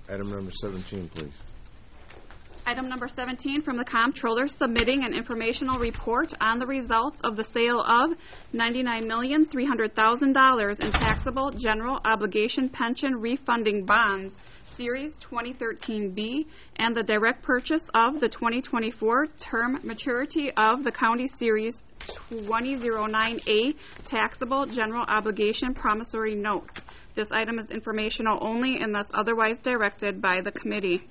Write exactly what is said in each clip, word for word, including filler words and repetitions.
Item number seventeen, please. Item number seventeen, from the Comptroller, submitting an informational report on the results of the sale of ninety-nine million three hundred thousand dollars in taxable general obligation pension refunding bonds, Series twenty thirteen B, and the direct purchase of the twenty twenty-four term maturity of the County Series twenty oh nine A taxable general obligation promissory notes. This item is informational only unless otherwise directed by the committee.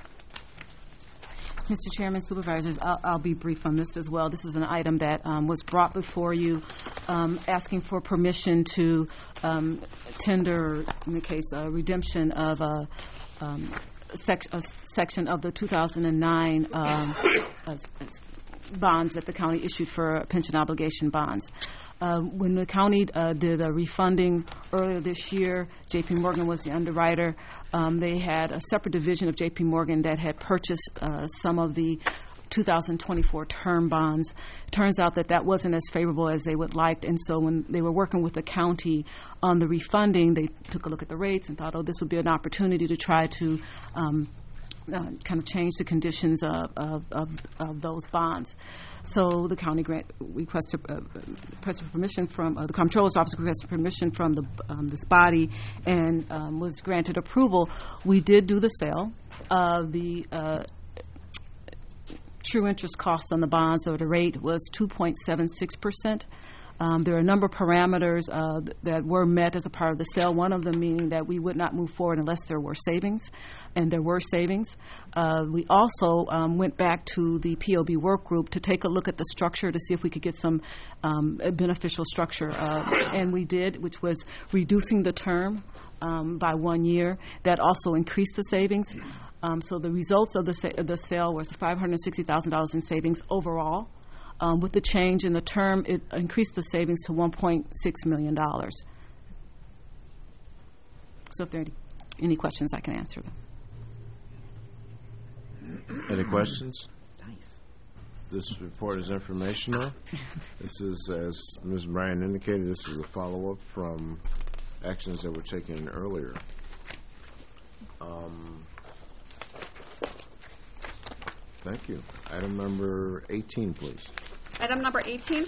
Mister Chairman, Supervisors, I'll, I'll be brief on this as well. This is an item that um, was brought before you, um, asking for permission to um, tender, in the case, uh, redemption of a, um, sec a section of the two thousand nine um, uh, bonds that the county issued for pension obligation bonds. Uh, when the county uh, did a refunding earlier this year, J P Morgan was the underwriter. Um, they had a separate division of J P Morgan that had purchased uh, some of the two thousand twenty-four term bonds. Turns out that that wasn't as favorable as they would like, and so when they were working with the county on the refunding, they took a look at the rates and thought, oh, this would be an opportunity to try to um, uh, kind of change the conditions of, of, of, of those bonds. So the county grant, requested, uh, requested permission from, uh, the Comptroller's Office requested permission from the, um, this body and um, was granted approval. We did do the sale. Uh, the uh, true interest cost on the bonds, or the rate, was two point seven six percent. Um, there are a number of parameters uh, th that were met as a part of the sale, one of them meaning that we would not move forward unless there were savings, and there were savings. Uh, we also um, went back to the P O B work group to take a look at the structure to see if we could get some um, beneficial structure, uh, and we did, which was reducing the term um, by one year. That also increased the savings. Um, so the results of the, sa the sale was five hundred sixty thousand dollars in savings overall. Um, with the change in the term, it increased the savings to one point six million dollars. So if there are any, any questions, I can answer them. Any questions? This report is informational. This is, as Miz Bryan indicated, this is a follow-up from actions that were taken earlier. Um, thank you. Item number eighteen, please. Item number eighteen,